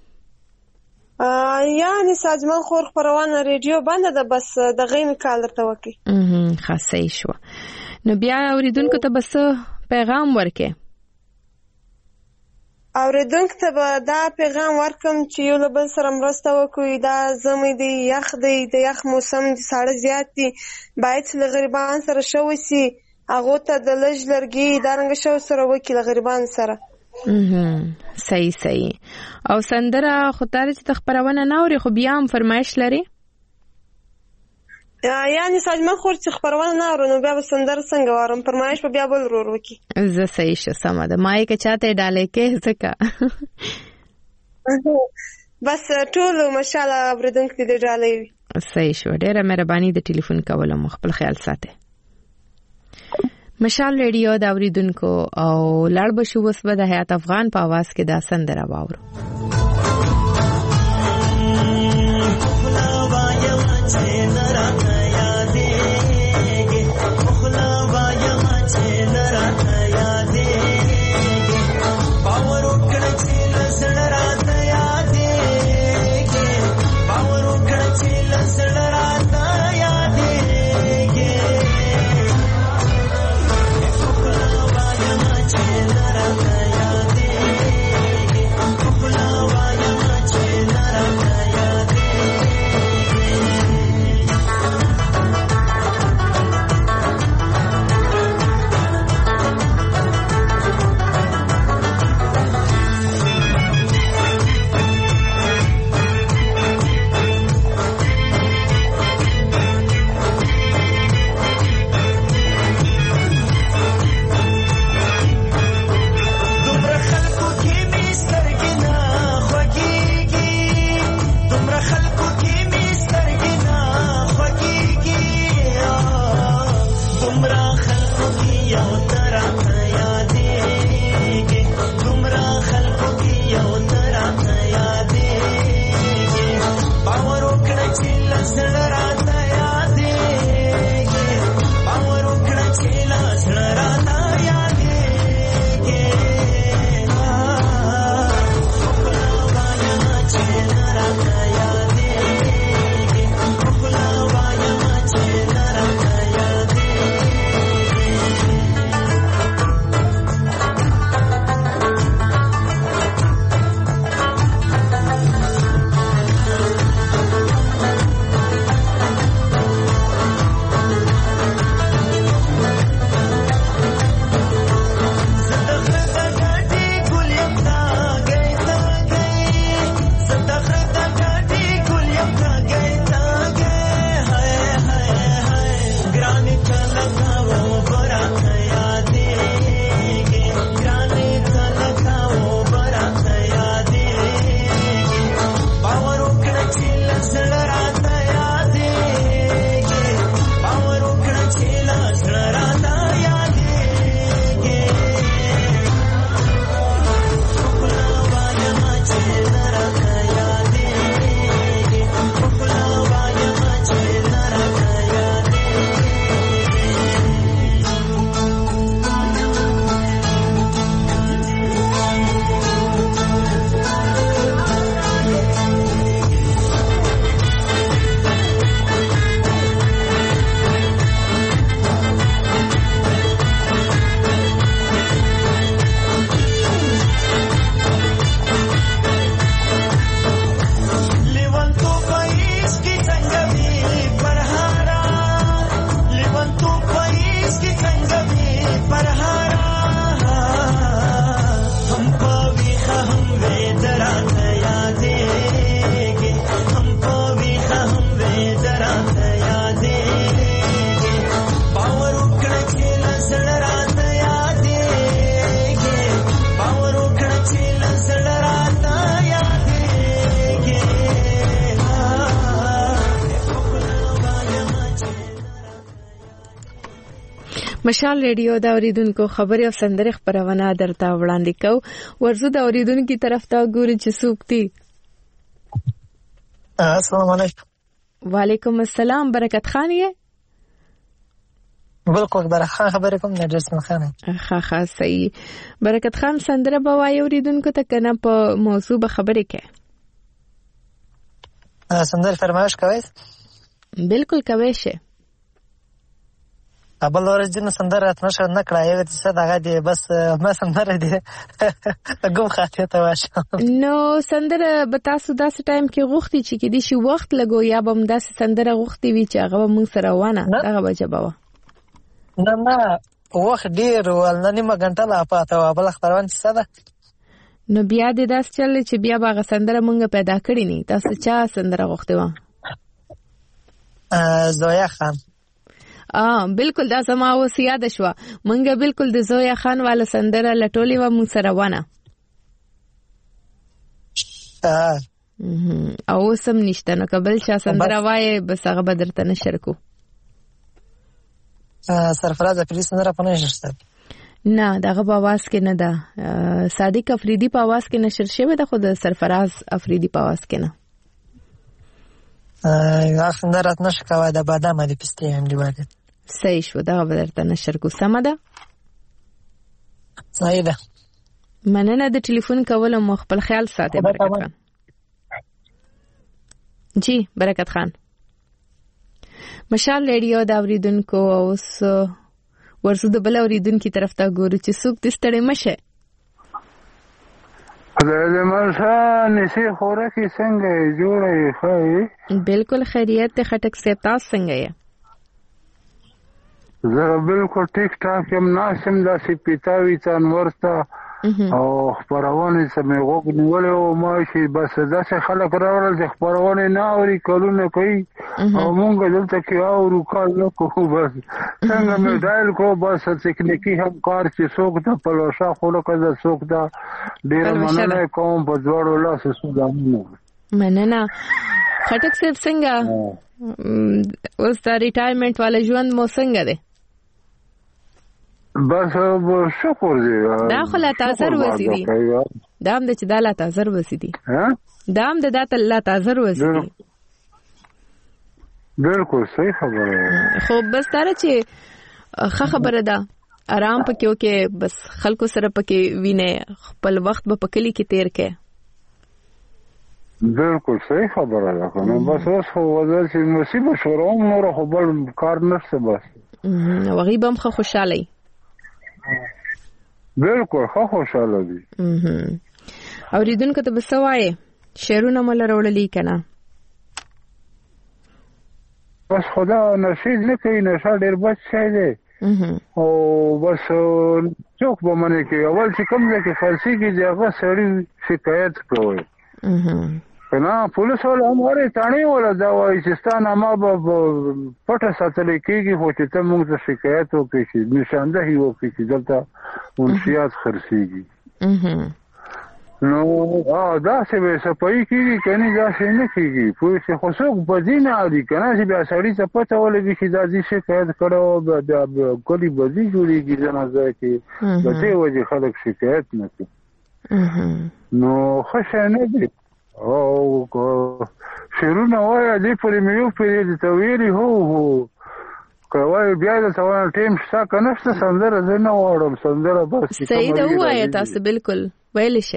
یعنی ساجمن خور خبرونه ریډیو بنده ده بس دغه می کال درته وکي. خاصه شو. نو بیا اوریدونکو ته بس پیغام ورکې. اوریدونکو ته به دا پیغام ورکم چې یو له بل سره مرسته وکړي. دا زمي دی یخ دی د یخ موسم دی ساړه زیات دي باید له غریبان سره شوي سي هغه ته د لږ لرګي دارنګ شو سره وکړي له غریبان سره. صحیح او سندره خو تاريخ ته خبرونه نه اوري خو بیا هم فرمایش لري. یعنی ساجمن خور چې خبرونه نه اورو نو بیا سندره څنګه وارم فرمایش په بیا بل ورور وکي. زه صحیح شه سم ده مای کې چاته ډالې کې زکه بس ټول ماشاءالله اوریدونکو دې ډالې وي. صحیح شو. ډیره مهرباني د ټلیفون کولو خپل خیال ساته. مشال ریډیو دا اوریدونکو او لړ بشو وسبه د حیات افغان په आवाज کې دا سندره واورو. Hola مشال ریډیو دا اوریدونکو خبري او سندري خبرونه درته وړاندې کو. ورزو دا اوریدونکو طرف ته ګوري چې څوک دي. السلام علیکم. وعلیکم السلام. برکت خان یې؟ بالکل برکت خان خبرې کوم نه درس خان. ښه صحیح. برکت خان سندره به وایي اوریدونکو ته کنه په موضوع به خبرې کوي. سندره فرمایش کوي؟ بالکل کوي شه. ابل ورځ سندره اتمشه نه کړای یو څه دغه دی بس ما سندره دی کوم خاطر ته واشه. نو سندره به تاسو داسې ټایم کې غوښتي چې کې دي شي وخت لګو یا به هم داسې سندره غوښتي وي چې هغه موږ سره ونه هغه به جواب. نه وخت ډیر ول نه نیمه غنټه لا پاته و بل خبرونه څه ده. نو بیا دې داس چل چې بیا باغ سندره مونږ پیدا کړی ني. تاسو چا سندره غوښته و؟ زویا خان. بالکل دا زما اوس یاد شو. مونږ بالکل د زویا خان والا سندره لټولې و مونږ سره ونه. او سم نشته نو قبل شاه سندره وای بس هغه بدرته نشر کو. سرفراز افریدی سندره پنه نشته. نه دغه په आवाज کې نه ده. صادق افریدی په आवाज کې نشر شوی ده خو د سرفراز افریدی په आवाज کې نه. یا سندره نشه کوي د بادام دی پسته هم دی وایي. صحیح شو دا بدرته نشر کو. سم ده. صحیح ده. مننه د ټلیفون کول مو خپل خیال ساتي برکت خان. جی برکت خان. مشال ریډیو دا اوریدونکو اوس ورسو د بل اوریدونکو طرف ته ګورو چې څوک د ستړي مشه. د مرسا نسی خوراکي څنګه جوړه خای؟ بالکل خیریت ته خټک سیب تاسو څنګه یې؟ زه بالکل ټیک ټاک یم. ناسم داسې پیتاوي ځان ورته او خبرونه سمې غوږ نیولې او ماشي بس داسې خلک راوړل چې خبرونه نه اوري کلونه کوي او مونږ دلته کې اورو کال نه کوو. بس څنګه مې ډایل کو بس تکنیکی هم کار چې څوک د پلوشا خلکو د څوک د ډیر مننه کوم په جوړو لاس سودامونه. مننه. خټک صاحب څنګه اوس د ریټایرمنټ والا ژوند مو څنګه دی؟ بس شکر دی. دا خو لا تازه وسی دی. دا هم د چې دا لا تازه وسی دی. دا هم د دا لا تازه وسی دی. بالکل صحیح خبره. خو بس دا چې خبره ده آرام پکې وکي بس خلکو سره پکې وینه خپل وخت به پکلی کې تیر کې. بالکل صحیح خبره ده. نو بس اوس خو وځي چې مصیبت شروع نور خو بل کار نشته بس. وغیب هم خوشاله. بالکل خوشاله دي. اوریدونکو ته بسوای شعرونه مل راوللی کنه. بس خدا نشید نه کوي نشه ډیر بچ شي دي. او بس څوک به منې کې اول چې کوم ځای کې فارسی کې ځای سړی شکایت کوي. نه پولیس ولا امره تانی ولا دا وایي چې ستانه ما به پټه ساتل کېږي خو چې ته موږ ته شکایت وکړي چې نشاندهي وکړي چې دلته منشیات خرڅېږي. نو دا څه به صفایي کېږي کني دا څه نه کېږي. پولیس خو څوک بدی نه اوري کنه چې بیا سړی څه پته ولګي چې دا دې شکایت کړو دا کلی بدی جوړېږي جنازه کې د دې وجې خلک شکایت نه کوي. نو خوښه نه دي. او شیرونه وای دې پرې مې په دې ته ویلي هو کوي بیا د څوان ټیم شته کنه څه سندره زه نه وړم سندره بس. صحیح ده وای تاسو بالکل ویل شي.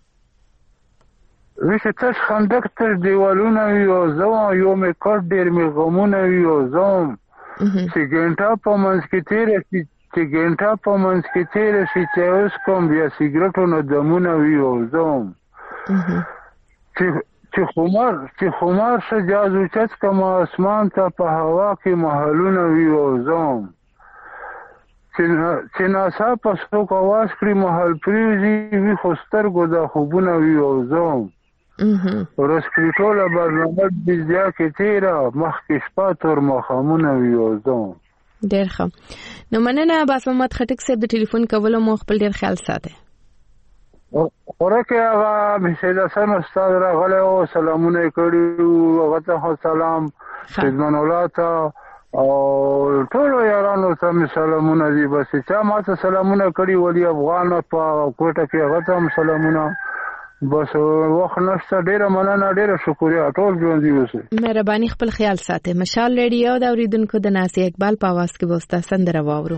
ویشه تاسو خندق تر دیوالونه یو زما یو مې کټ ډیر مې غمونه یو زم چې ګنټه په منځ کې تیر شي چې اوس کوم بیا سیګریټو نه دمونه یو زم چې خمار شه جازو چت کما اسمان ته په هوا کې محلونه وي او زوم چې ناسا په څوک आवाज کړی محل پریزي وي خوستر ګو د خوبونه وي او زوم ورسکریټوله برنامه بیا کې تیرا مخ کې شپه تور مخامونه وي او زوم. ډیر ښه. نو مننه باس محمد خټک صاحب د ټلیفون کولو مو خپل ډیر خیال ساته. ورکه هغه مشهد حسن استاد راغله او سلامونه کړیو. هغه ته سلام خدمت الله ته او ټول یارانو ته سلامونه دي. بس چا ماته سلامونه کړي ولي افغان په کوټه کې هغه ته سلامونه. بس وخت نشته. ډیره مننه، ډیره شکریہ. ټول ژوند دي اوسه. مهرباني خپل خیال ساتئ. مشال ریډیو د اوریدونکو د ناسي اقبال په आवाज کې وستا سندره واورو.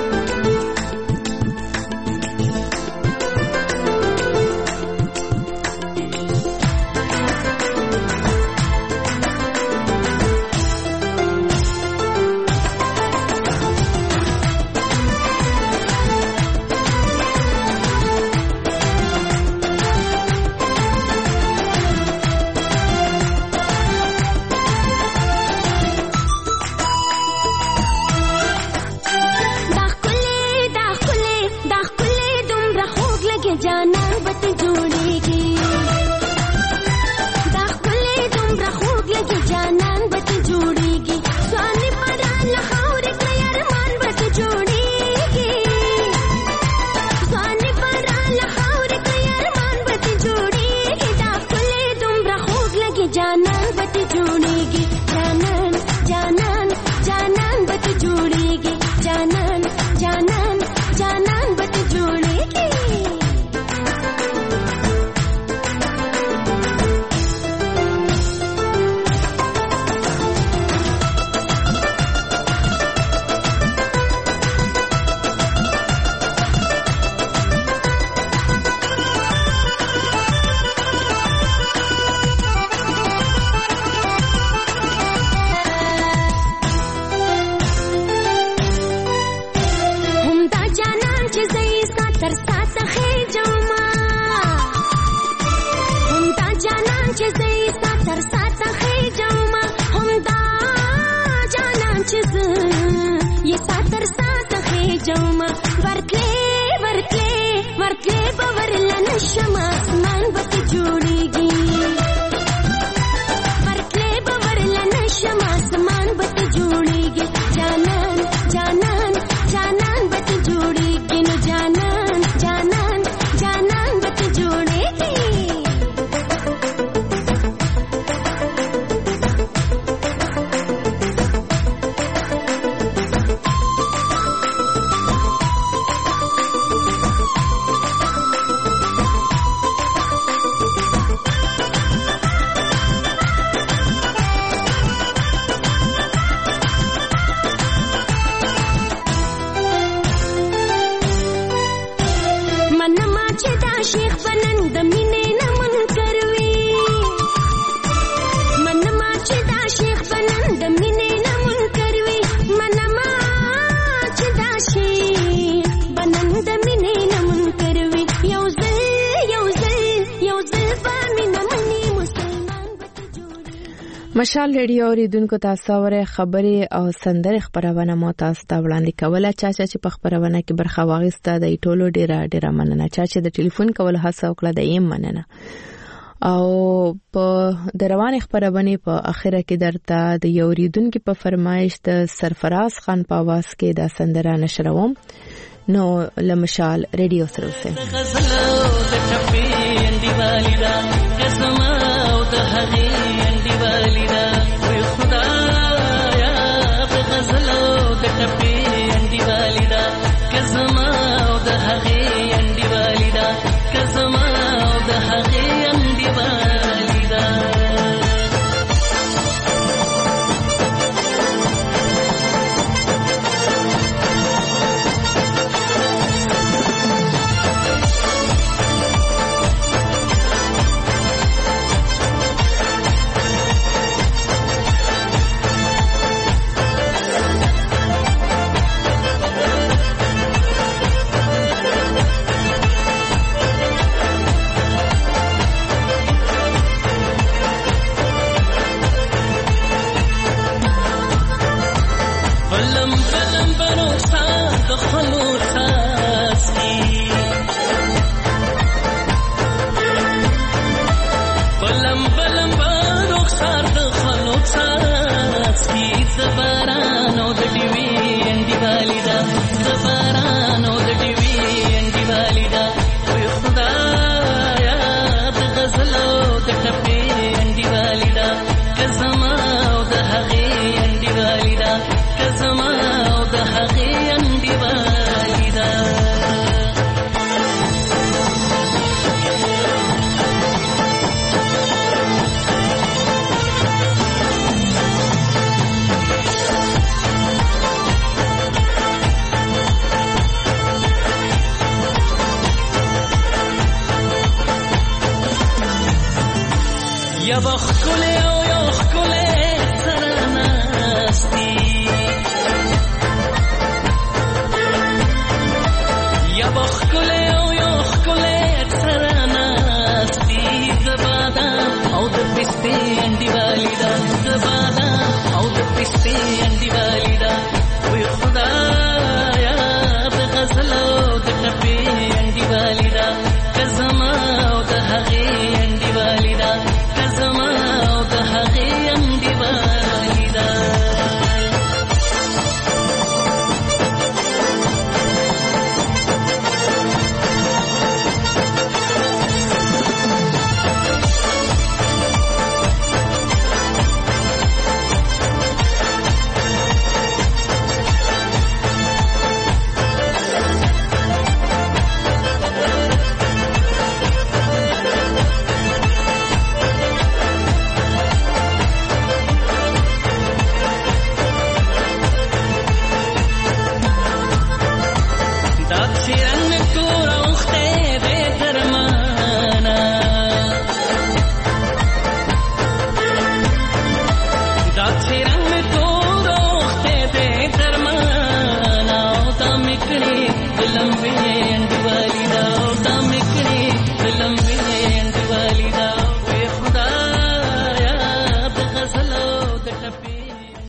مشال ریډیو اوریدونکو تاسو وره خبري او سندره خبرونه مو تاسو ته وړاندې کوله. چا چې په خبرونه کې برخه واغسته د ټولو ډیره مننه. چا چې د ټلیفون کول هڅه وکړه د یم مننه. او په روانه خبرونه په اخره کې درته د یو اوریدونکو په فرمایش د سرفراز خان په आवाज کې د سندره نشروم. نو لمشال ریډیو سره اوسه. Walida بخ کله